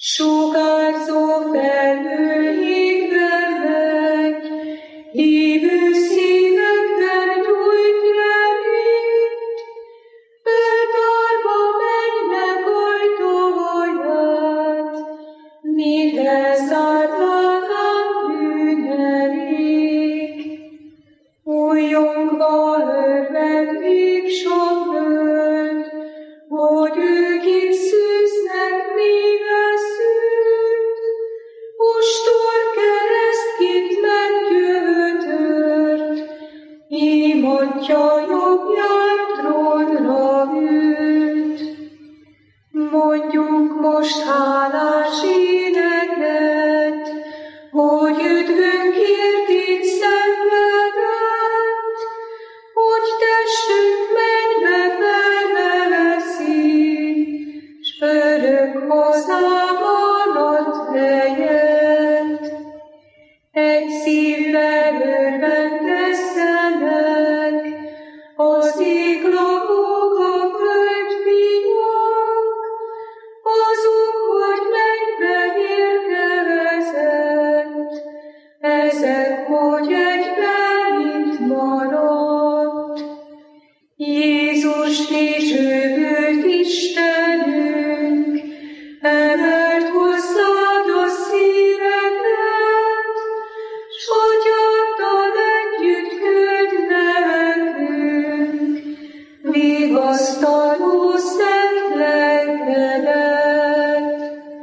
Sugárzó felhőjékben megy, hívő szívekben gyújt reményt, föltárva mennyek ajtóját, mire zártán bűnelik. Újjongva örvend még sok föld, hogy ők itt szűznek még eszült. Ostor keresztként meggyötört, ím Atya jobbján trónra ült. Mondjuk most hálás éneket, hogy üdvünkért itt szenvedett, hogy testünk mennybe felveszi, s örök hazában ad helyet. Egy szívvel örvendezzenek, az ég lakók, a föld fiúk, azok, hogy mennybe érkezett, ezek, hogy egyben itt maradt. Jézus dicsőült Istenünk, emelt hozzád a szíveket, s Atyáddal együtt küld nekünk, vigasztaló szent lelkedet.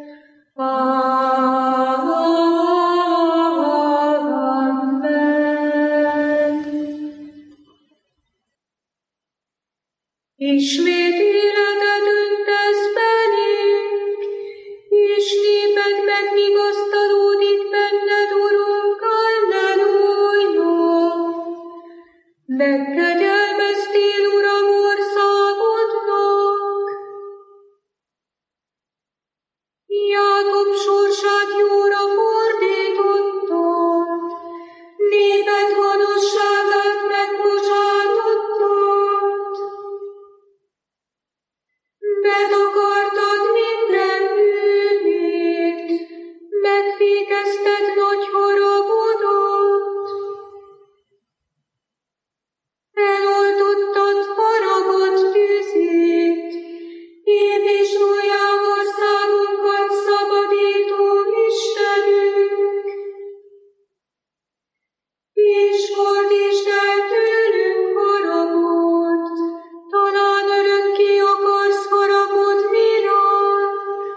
Amen. Ismét életet öntesz belénk, és néped megvigasztalódik benned, Urunk, Alleluja! Megkegyelmeztél, Uram, országodnak, Jákob sorsát jóra fordítottad, néped gonoszságát megbocsátottad. Betakartad minden bűnét, megfékezted nagy haragodat. Eloltottad haragod tüzét, épp és újjá országunkat szabadító Istenünk. És fordítsd el tőlünk haragod, talán örökké akarsz haragudni ránk.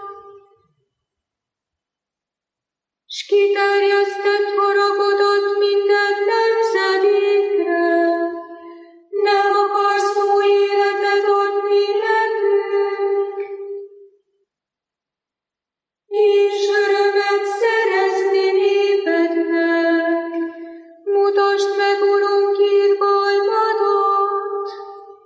S kiterjesztett haragodat minden nemzedékre, nem akarsz új életet adni nekünk, és örömet szerezni népednek. Mutasd meg, Urunk, irgalmadat,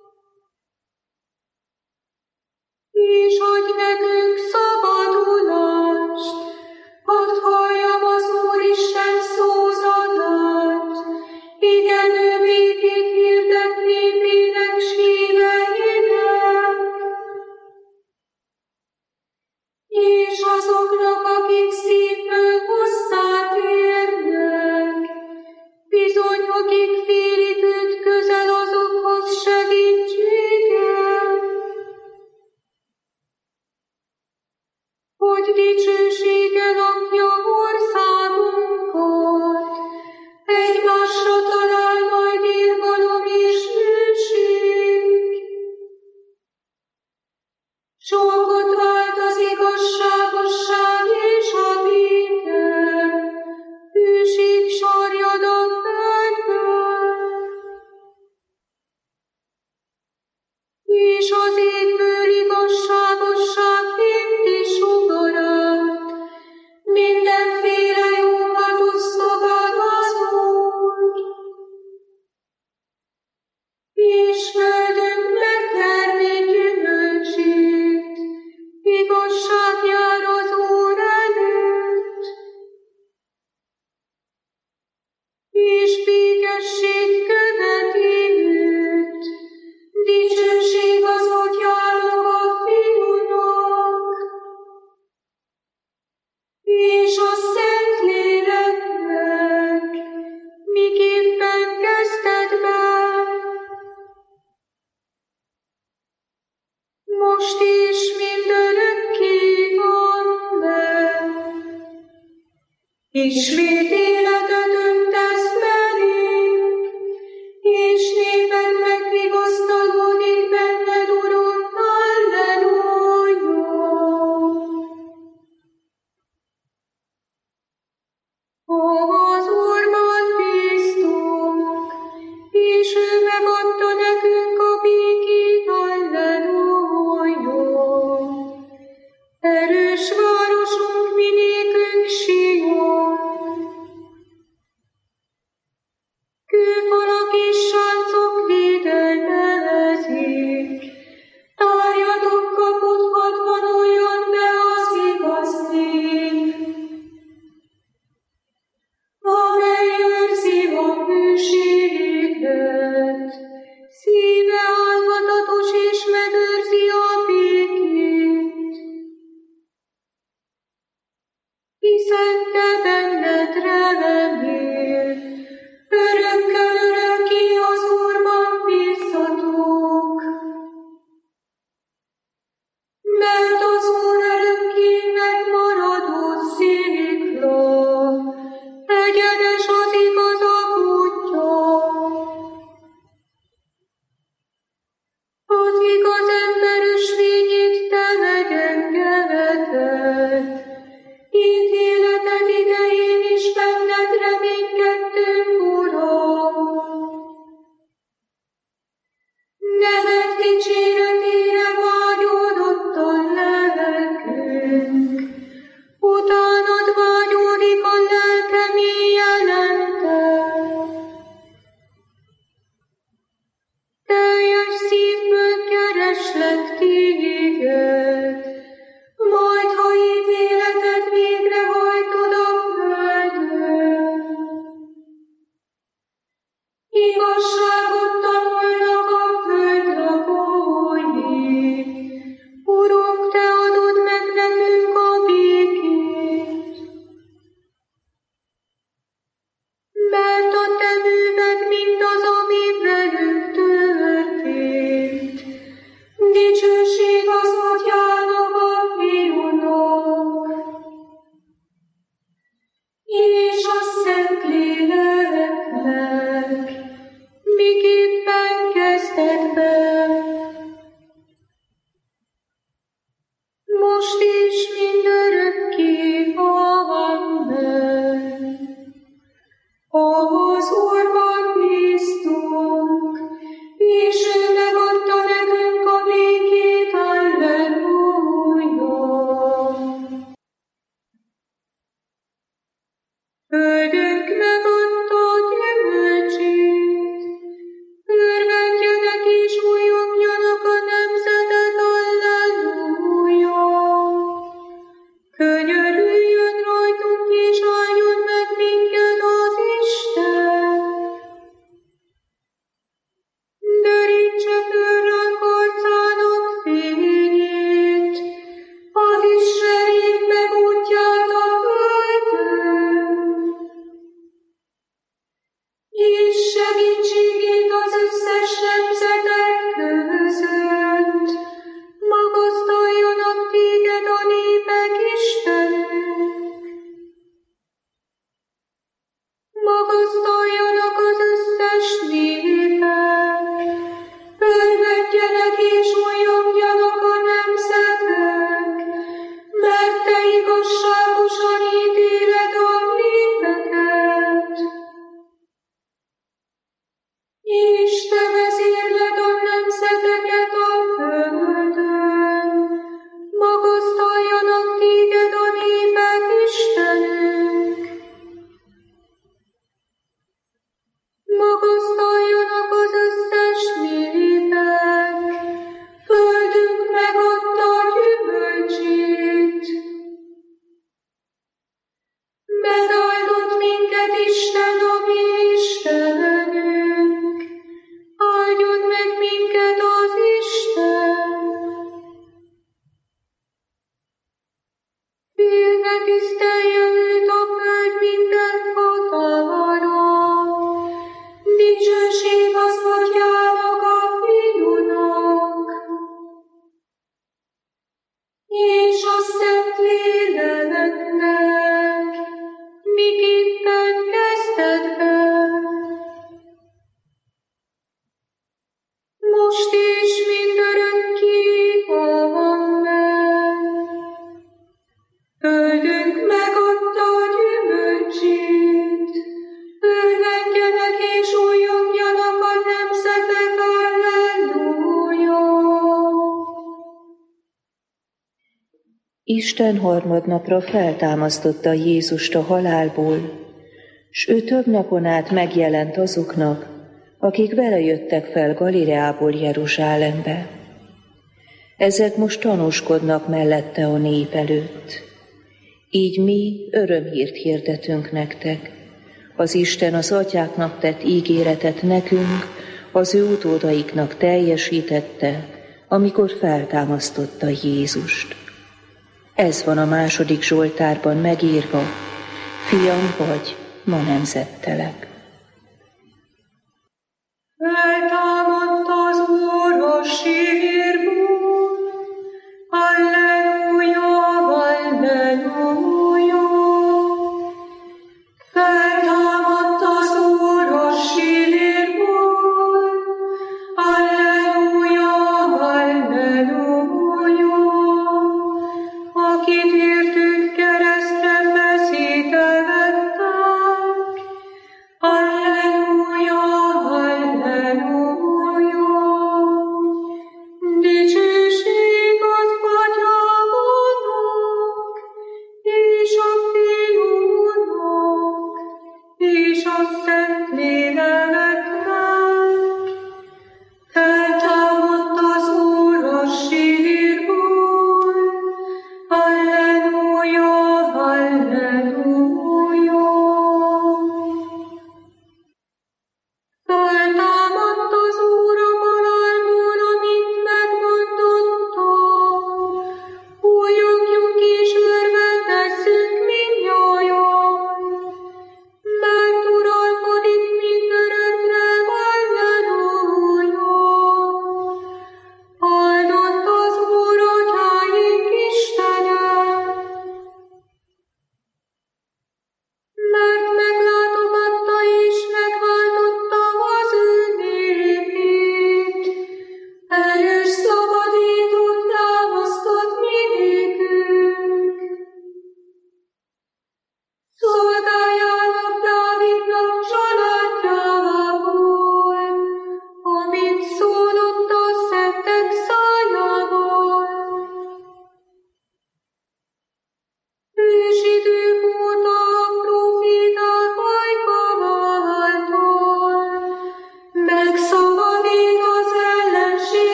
és adj nekünk szabadulást, hadd halljam az Úristen szózatát, igen, ő békét hirdet népének s híveinek, és azoknak, akik szívből hozzátérnek, bizony, akik félik őt közel, azokhoz segítséget, hogy dicsősége lakja országunkat, egymásra talál majd irgalom és hűség. Sokat vált az igazságosság és a béke, hűség sarjad a földből, és az égből igazságosság hinti sugarát, Ismét életet öntesz belém, és néped megvigasztalódik benned, Uram, halleluja. Az Úrban bíztunk, és ő megadta nekünk a békét, halleluja. Erős városunk, minékünk Sion. Kőfalak és sáncok védelmezik, tárjatok kaput, hadd vonuljon be az igaz nép, amely őrzi a hűséget, szíve álhatatos és megőrzi a békét. Hiszen te benned remél, örökkel örökké az Úrban bízzatok. Mert az Úr örökké megmaradó szikla, egyenes az igazak útja. Az igaz ember ösvényét te megengedted, ítéleted idején is benned reménykedtünk, Uram. Neved dicséretére vágyódott a lelkünk, utánad vágyódik a lelkem éjjelente. Teljes szívből kereslek téged, majd ha ítéleted végrehajtod a földön. Igazságot tanulnak a föld lakói, Urunk, te adod meg nekünk a békét. Mert a te műved mindaz, ami velünk történt. Dicsőség az Atyának, a Fiúnak, és a Szentléleknek, miképpen kezdetben, most és mindörökké. Amen. Az Úrban bíztunk, és ő megadta nekünk a békét, halleluja. Földünk megadta a gyümölcsét, örvendjenek és újongjanak a nemzetek, halleluja. Könyörüljön rajtunk és áldjon meg minket az Isten. Derítse föl ránk arcának fényét, az Istenjék meg útját a földön, és segítségét az összes nemzetek között. Magasztaljanak téged a népek, Istenünk. Magasztaljanak az összes népek, örvendjenek és újongjanak a nemzetek, mert te igazságosan ítéled a népeket. És te vezérled a nemzeteket a földön, magasztaljanak téged a népek, Istenünk. Magasztaljanak az összes népek, földünk megadta a gyümölcsét. Megáldott minket Isten, a mi Istenünk, áldjon meg minket az Isten. Félve tisztelje őt a föld minden határa, dicsőség az Atyának, a Fiúnak, és a Szentléleknek, Földünk megadta a gyümölcsét, örvendjenek és újjongjanak a nemzetek, halleluja! Isten harmadnapra feltámasztotta Jézust a halálból, s ő több napon át megjelent azoknak, akik vele jöttek fel Galileából Jeruzsálembe. Ezek most tanúskodnak mellette a nép előtt. Így mi örömhírt hirdetünk nektek. Az Isten az atyáknak tett ígéretet nekünk, az ő utódaiknak teljesítette, amikor feltámasztotta Jézust. Ez van a 2. Zsoltárban megírva: Fiam vagy, ma nemzettelek. Feltámadt az Úr a sírból, halleluja, halleluja. Feltámadt az Úr a sírból, halleluja, halleluja. Akit értünk keresztre feszítegettek,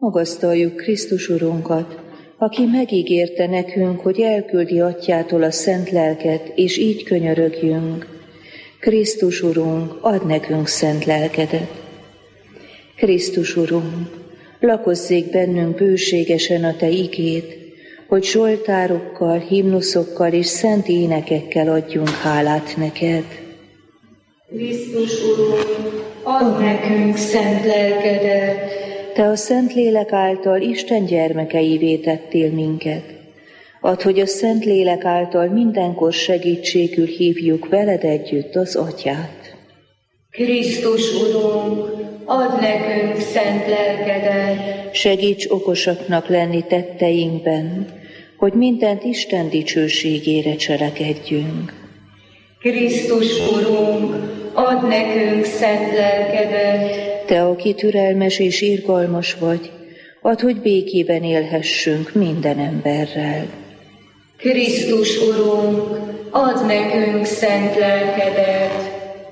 Magasztaljuk Krisztus Urunkat, aki megígérte nekünk, hogy elküldi Atyától a szent lelket, és így könyörögjünk. Krisztus Urunk, add nekünk szent lelkedet. Krisztus Urunk, lakozzék bennünk bőségesen a Te igéd, hogy zsoltárokkal, himnuszokkal és szent énekekkel adjunk hálát neked. Krisztus Urunk, add nekünk szent lelkedet. Te a Szentlélek által Isten gyermekeivé tettél minket. Add, hogy a Szentlélek által mindenkor segítségül hívjuk veled együtt az Atyát. Krisztus Urunk, add nekünk szent lelkedet. Segíts okosaknak lenni tetteinkben, hogy mindent Isten dicsőségére cselekedjünk. Krisztus Urunk, add nekünk szent lelkedet. Te, aki türelmes és irgalmas vagy, add, hogy békében élhessünk minden emberrel. Krisztus Urunk, add nekünk szent lelkedet.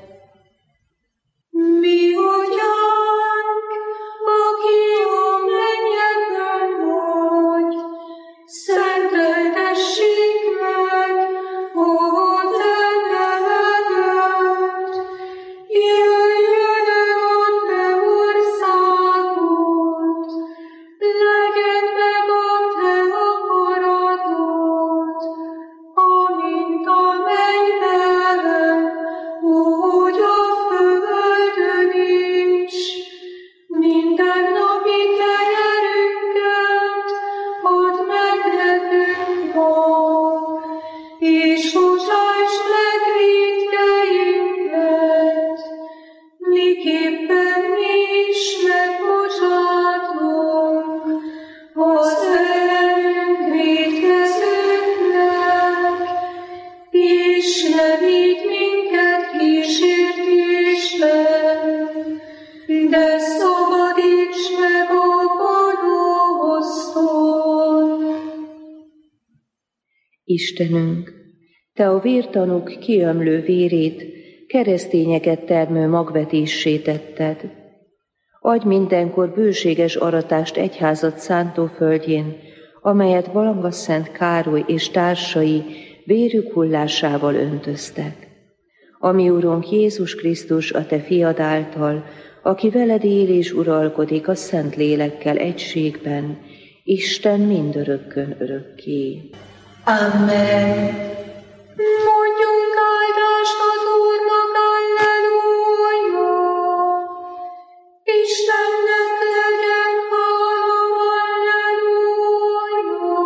Mi Atyánk, aki a mennyekben vagy, szenteltessék meg a te neved. Jöjjön el a te országod, legyen meg a te akaratod, amint a mennyben, úgy a földön is. Minden napi kenyerünket add meg nekünk ma, és bocsásd meg vétkeinket, miképpen mi is megbocsátunk az ellenünk vétkezőknek, és ne vigy minket kísértésbe, de szabadíts meg a gonosztól. Istenünk, Te a vértanúk kiömlő vérét keresztényeket termő magvetéssé tetted. Adj mindenkor bőséges aratást egyházad szántóföldjén, amelyet Valangasszent Károly és társai vérük hullásával öntöztek. Ami Urunk Jézus Krisztus, a Te fiad által, aki veled él és uralkodik a Szent Lélekkel egységben, Isten mindörökkön örökké. Amen. Mondjunk áldást az Úrnak, alleluja! Istennek legyen hála, alleluja!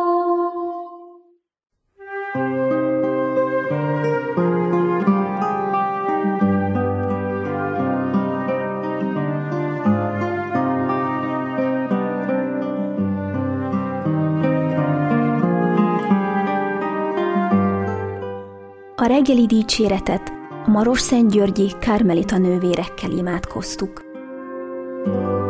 A reggeli dicséretet a Marosszentgyörgyi Kármelita nővérekkel imádkoztuk.